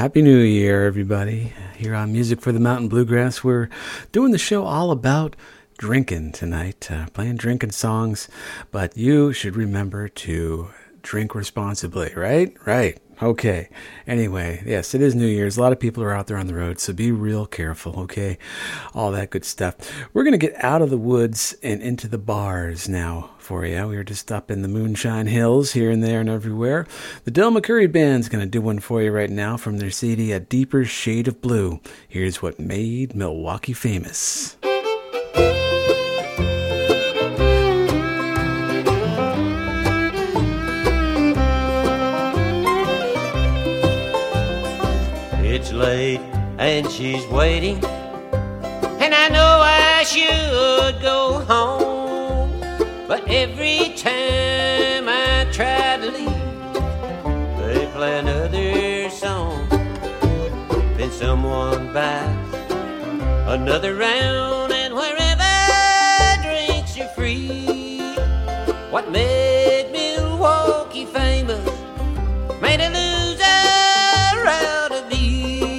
Happy New Year, everybody. Here on Music for the Mountain Bluegrass, we're doing the show all about drinking tonight, playing drinking songs, but you should remember to drink responsibly, right? Right. Okay. Anyway, yes, it is New Year's. A lot of people are out there on the road, so be real careful, okay? All that good stuff. We're going to get out of the woods and into the bars now for you. We were just up in the Moonshine Hills here and there and everywhere. The Del McCoury Band's going to do one for you right now from their CD, A Deeper Shade of Blue. Here's what made Milwaukee famous. It's late and she's waiting, and I know I should go home, but every time I try to leave, they play another song. Then someone buys another round, and wherever drinks are free. What made Milwaukee famous made a loser out of me.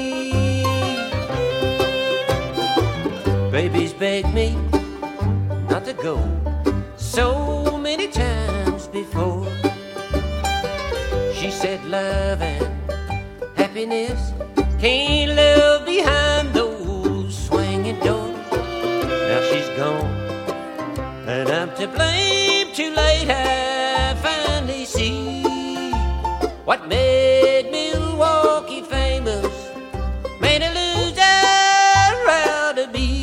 Baby's begged me not to go so many times before. She said love and happiness can't live behind those swinging doors. Now she's gone and I'm to blame. Too late I finally see what made Milwaukee famous made a loser out of me.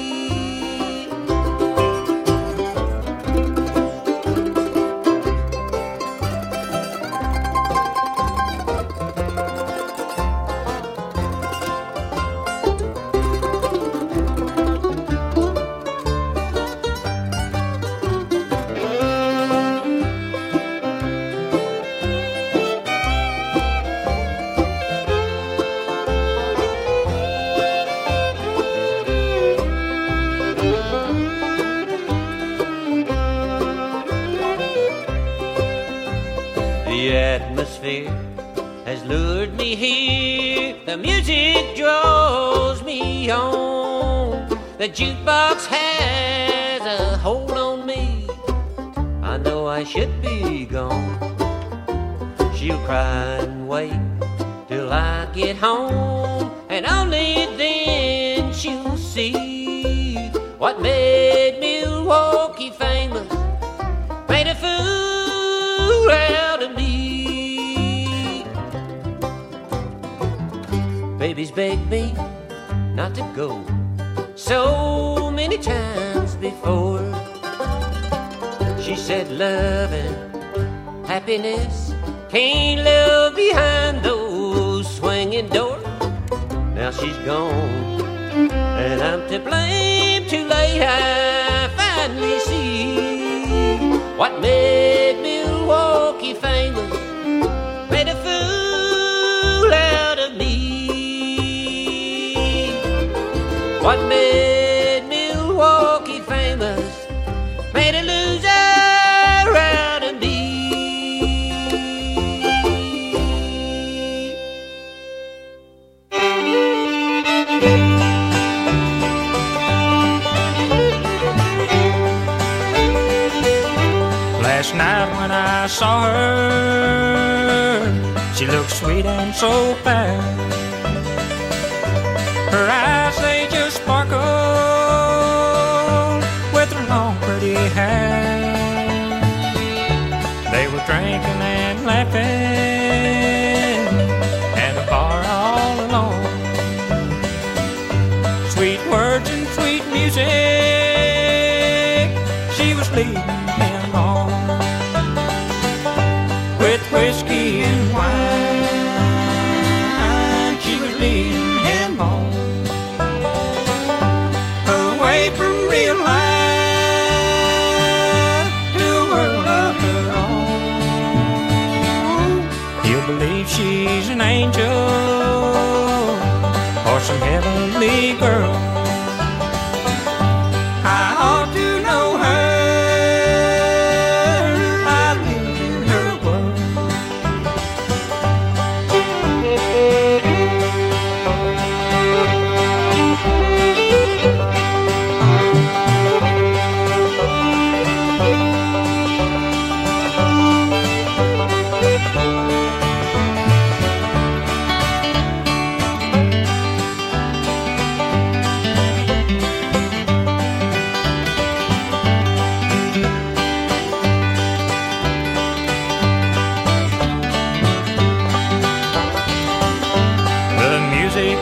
The atmosphere has lured me here. The music draws me on. The jukebox has a hold on me. I know I should be gone. She'll cry and wait till I get home, and only then she'll see what made Milwaukee famous made a fool out of me. Baby's begged me not to go so many times before. She said love and happiness can't live behind those swinging doors. Now she's gone and I'm to blame. Too late I finally see what made Milwaukee famous made a fool out of me. What made Milwaukee famous made a loser out of me. Last night when I saw her, she looked sweet and so fair. Her eyes, they just sparkled with her long pretty hair. They were drinking and laughing at a bar all alone. Sweet words and sweet music, she was leading him on. With whiskey and wine, she was leading him on. Away from real life to a world of her own. He'll believe she's an angel or some heavenly girl. I ought to know her. I live in her world.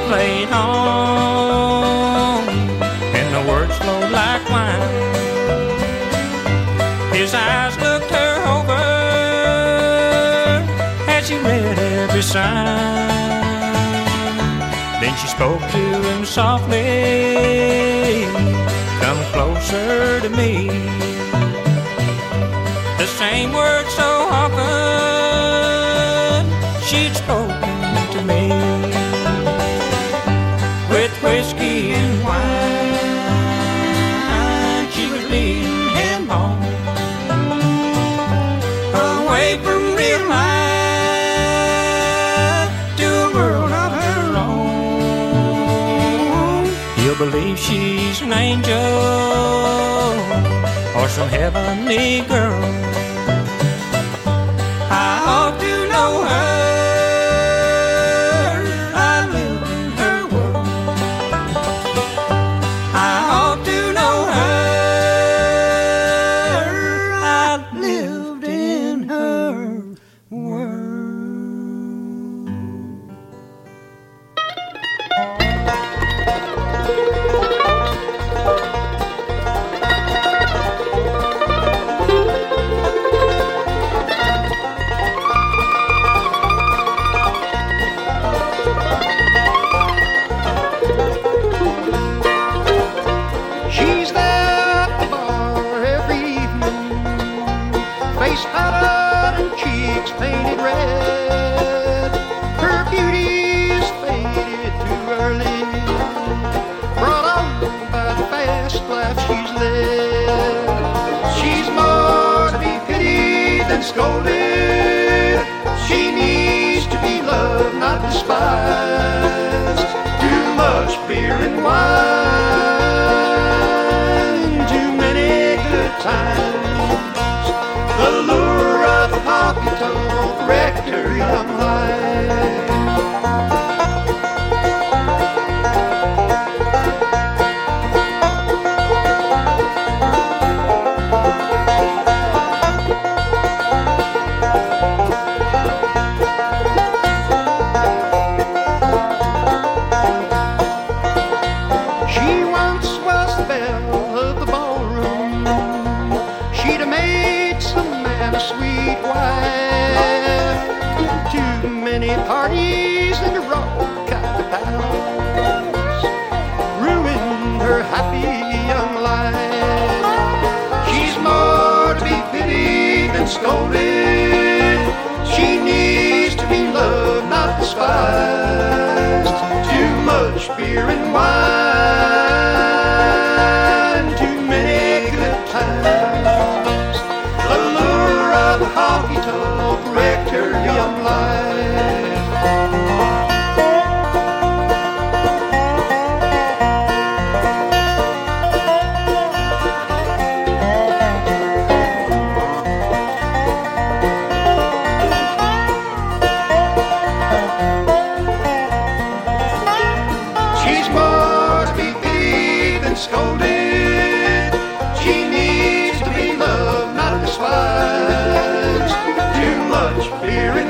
played on, and the words flowed like wine. His eyes looked her over as he read every sign. Then she spoke to him softly, come closer to me. The same words so often she'd spoken to me. With whiskey and wine, she was leading him home, away from real life to a world of her own. He'll believe she's an angel or some heavenly girl. I ought to know her. I live in her world. I ought to know her. I lived in her world. She's there at the bar every evening, face powdered and cheeks painted red. Her beauty's faded too early, brought on by the fast life she's led. She's more to be pitied than scolded. She needs to be loved, not despised. Too much beer and wine, too many good times. The lure of the honky-tonk wrecked her young life. She once was the belle of the ballroom. She'd have made some man a sweet wife. Too many parties and a raw kind of house ruined her happy young life. She's more to be pitied than scolded. She needs to be loved, not despised. Too much beer and wine, too many good times. The lure of the honky-tonk wrecked her young life. She's more to be pitied than scolded. She needs to be loved, not despised. Too much beer and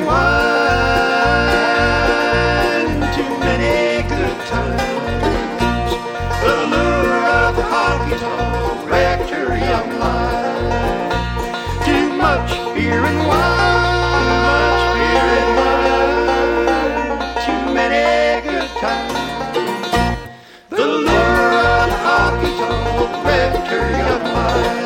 wine, too many good times. The lure of the honky-tonk wrecked her young life. Too much beer and wine, too many good times. The lure of the honky-tonk wrecked her young life.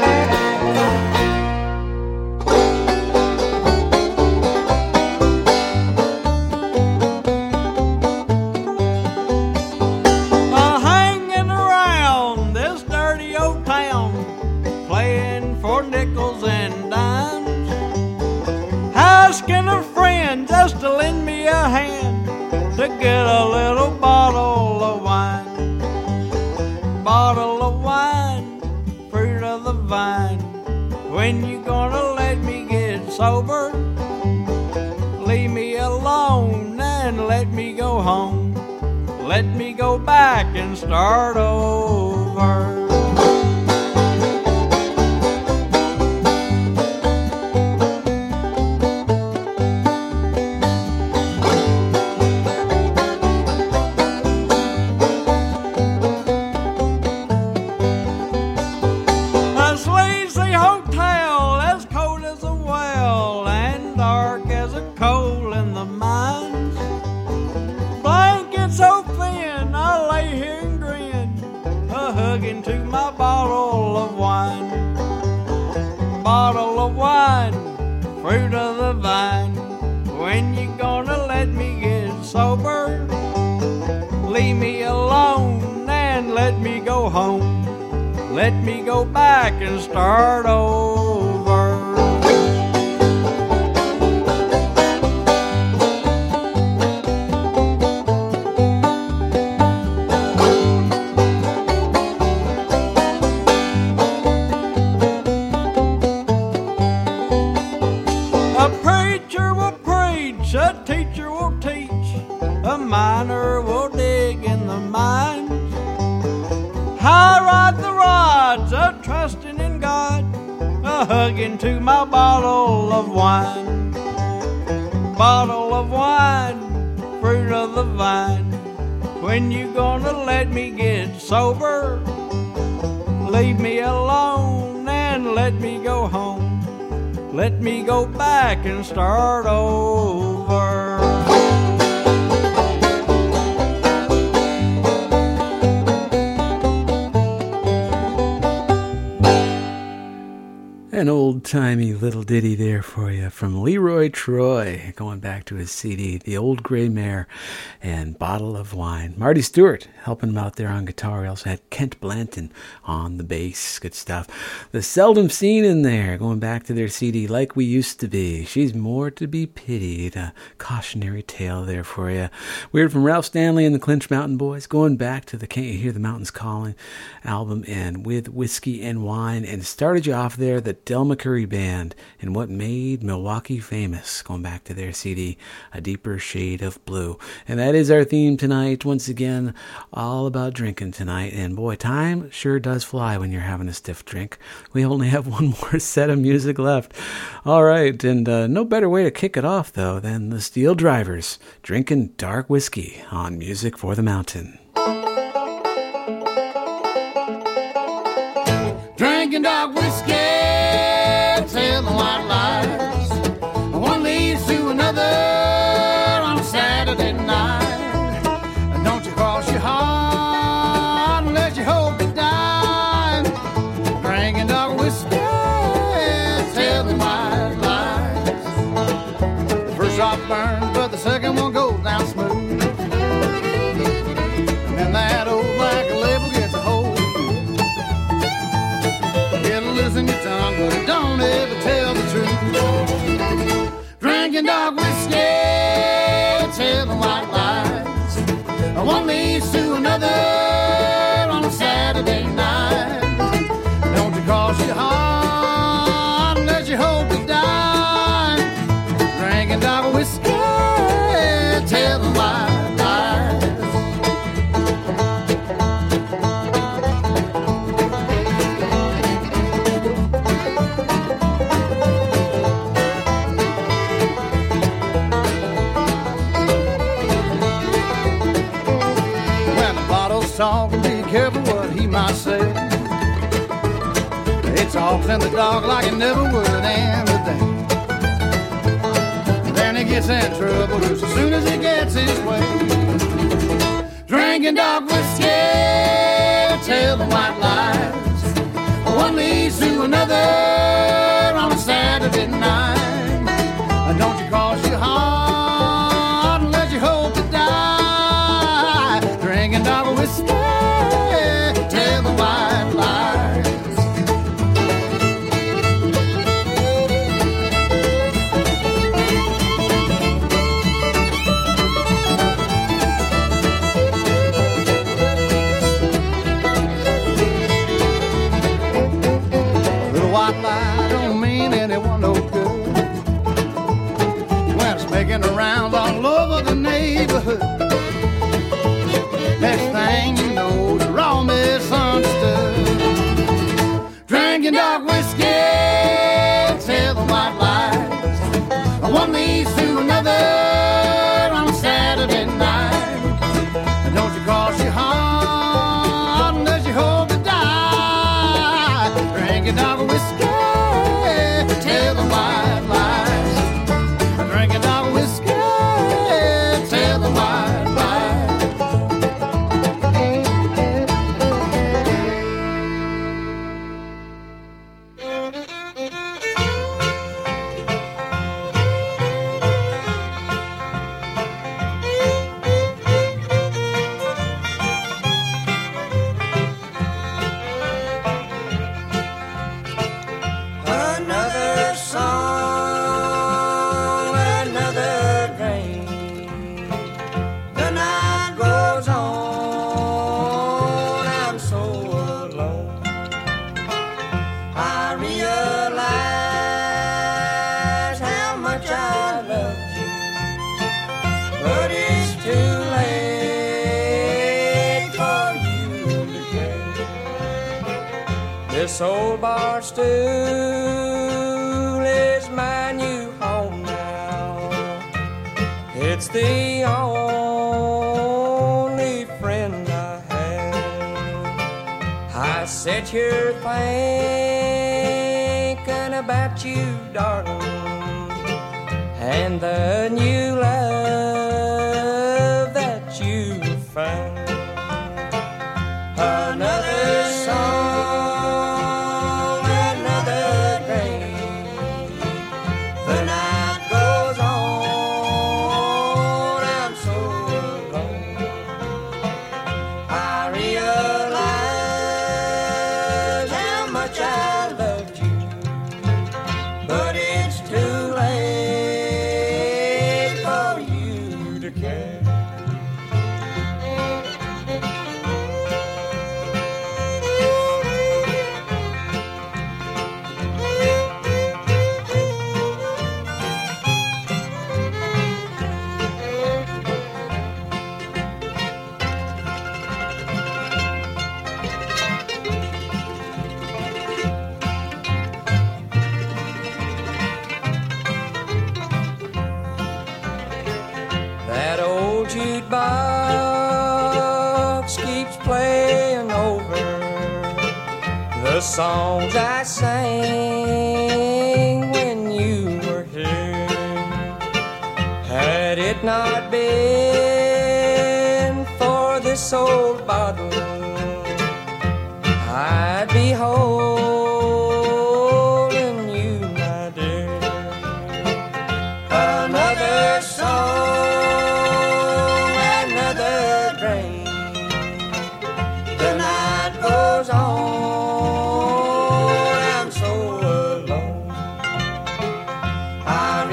Hanging around this dirty old town, playing for nickels and dimes, asking a friend just to lend me a hand to get a little bottle of wine. Bottle of wine, fruit of the vine. When you gonna let me get sober? Leave me alone and let me go home. Let me go back and start over. fruit of the vine. When you gonna let me get sober? Leave me alone and let me go home. Let me go back and start over. A preacher will preach, a teacher will teach, a miner will dig in the mines. I ride the rods, a trusting in God, a hugging to my bottle of wine. Bottle of wine, fruit of the vine. When you gonna let me get sober? Leave me alone and let me go home. Let me go back and start over. An old-timey little ditty there for you from Leroy Troy, going back to his CD, The Old Gray Mare and Bottle of Wine. Marty Stewart helping him out there on guitar. We also had Kent Blanton on the bass. Good stuff. The Seldom Seen in there, going back to their CD, Like We Used to Be. She's More to Be Pitied. A cautionary tale there for you. We heard from Ralph Stanley and the Clinch Mountain Boys, going back to the Can't You Hear the Mountains Calling album, and with Whiskey and Wine, and started you off there, the Del McCoury Band and What Made Milwaukee Famous, going back to their CD, A Deeper Shade of Blue. And that is our theme tonight. Once again, all about drinking tonight. And boy, time sure does fly when you're having a stiff drink. We only have one more set of music left. All right, and no better way to kick it off, though, than the Steel Drivers drinking dark whiskey on Music for the Mountain. Drinking dark whiskey, telling white lies. One leads to another on a Saturday night. Don't you cross your heart unless you hope to die. Drinking dark whiskey, telling white lies. The first drop burns, but the second one goes down smooth. And then that old black label gets a hold. It'll loosen your tongue, but it don't ever tell the truth. Drinking dark whiskey, telling white lies. One leads to another on a Saturday night. Don't you cross your heart unless you hope to die. Drinking dark whiskey, telling white lies. Talking, be careful what he might say. He talks in the dark like he never would end the day. Then he gets in trouble just as soon as he gets his way. Drinking dark whiskey, telling white lies. One leads to another on a Saturday night. Don't you cross your heart unless you hope to die. Drinking dark whiskey, telling white lies. A little white lie don't mean anyone no good when it's making the rounds all over the neighborhood. Next thing you know, you're all misunderstood. Drinking dark whiskey, telling white lies. One leads to another on a Saturday night. Don't you cross your heart unless you hope to die. Drinking dark whiskey, telling white lies. Drinking dark whiskey, telling white lies. This old bar stool is my new home now. It's the only friend I have. I sit here thinking about you, darling, and the new love that you found. Another song, another day. The night goes on, I'm so alone. I realize how much I loved you, but it's too late for you to care. That old jukebox keeps playing over the songs I sang when you were here. Had it not been for this old bottle, I'd be holding you, my dear. Another song, another drain. The night goes on, I'm so alone. I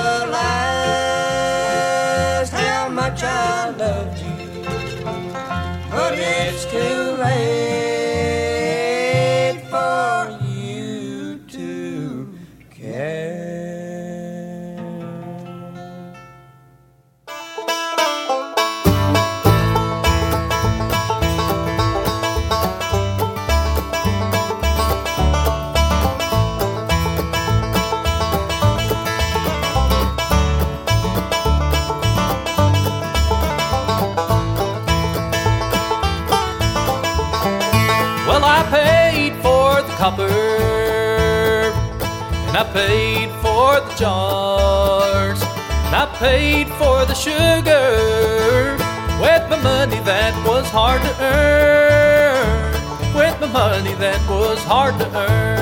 realize how much I loved you, but it's too late for you to care. Well, I paid for the copper, and I paid for the jars, and I paid for the sugar with my money that was hard to earn, with my money that was hard to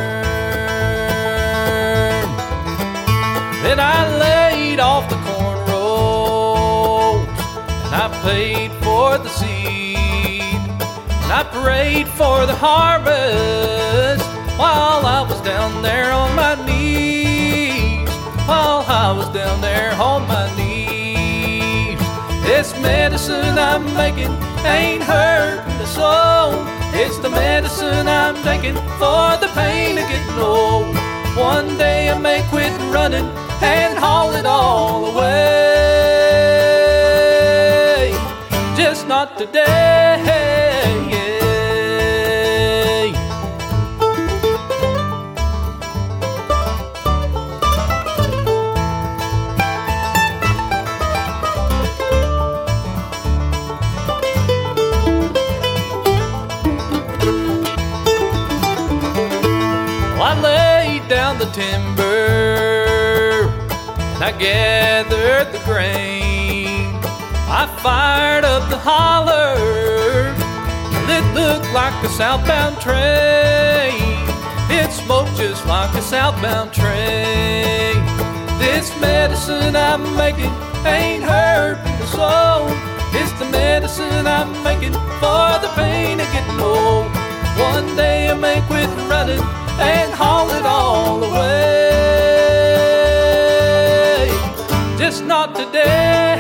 earn. Then I laid off the cornrows, and I paid for the seed. I prayed for the harvest while I was down there on my knees, while I was down there on my knees. This medicine I'm making ain't hurting the soul. It's the medicine I'm taking for the pain of getting old. One day I may quit running and haul it all away. Just not today. I laid down the timber and I gathered the grain. I fired up the holler and it looked like a southbound train. It smoked just like a southbound train. This medicine I'm making ain't hurting the soul. It's the medicine I'm making for the pain of getting old. One day I may quit running and haul it all away. Just not today.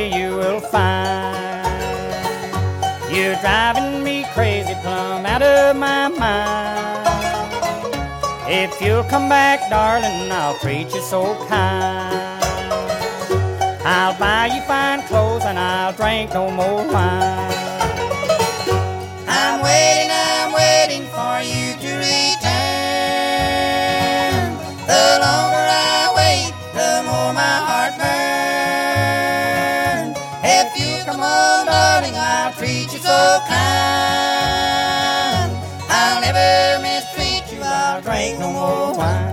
you will find. You're driving me crazy, plumb out of my mind. If you'll come back, darling, I'll treat you so kind. I'll buy you fine clothes and I'll drink no more wine. I'm waiting for you to return. The longer I wait, the more my heart burns. If you come home, darling, I'll treat you so kind. I'll never mistreat you, I'll drink no more wine.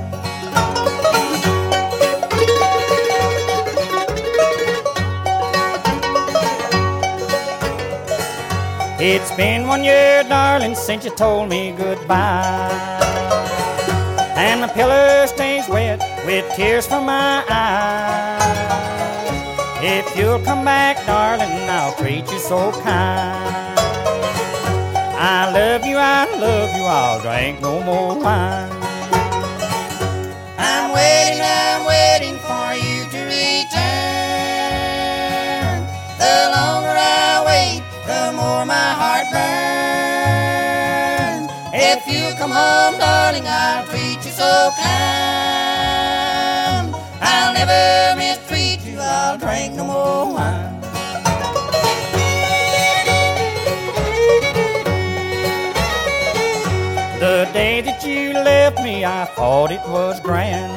It's been 1 year, darling, since you told me goodbye, and my pillow stays wet with tears from my eyes. If you'll come back, darling, I'll treat you so kind. I love you, I'll drink no more wine. I'm waiting for you to return. The longer I wait, the more my heart burns. If you come home, darling, I'll treat you so kind. I'll never mistreat you, I'll drink no more wine. The day that you left me, I thought it was grand.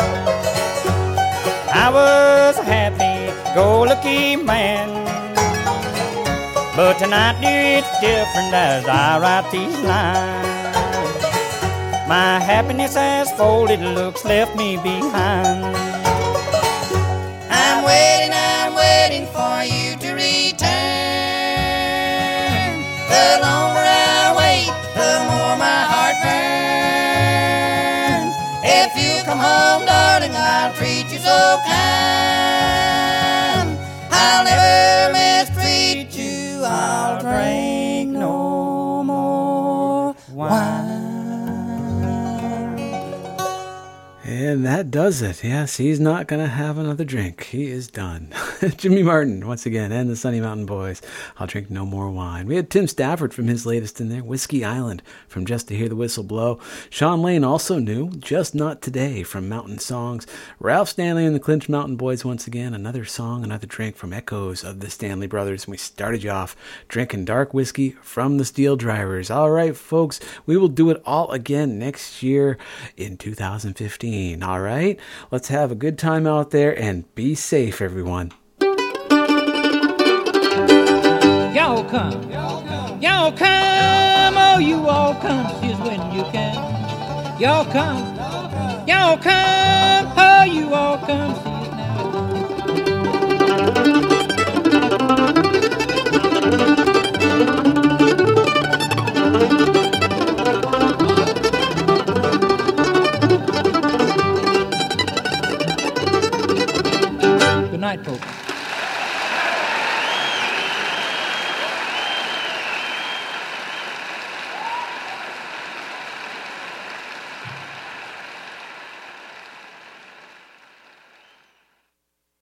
I was a happy-go-lucky man. But tonight, dear, it's different as I write these lines. My happiness has folded, looks left me behind. I'm waiting for you to return. The longer I wait, the more my heart burns. If you come home, darling, I'll treat you so kind. I'll never mistreat you, I'll drink no more wine. And that does it. Yes, he's not going to have another drink. He is done. Jimmy Martin, once again, and the Sunny Mountain Boys. I'll drink no more wine. We had Tim Stafford from his latest in there. Whiskey Island from Just to Hear the Whistle Blow. Sean Lane, also new, Just Not Today from Mountain Songs. Ralph Stanley and the Clinch Mountain Boys once again. Another song, another drink from Echoes of the Stanley Brothers. And we started you off drinking dark whiskey from the Steel Drivers. All right, folks, we will do it all again next year in 2015. All right, let's have a good time out there and be safe, everyone. Y'all come, oh you all come, here's when you can. Y'all come, oh you all come.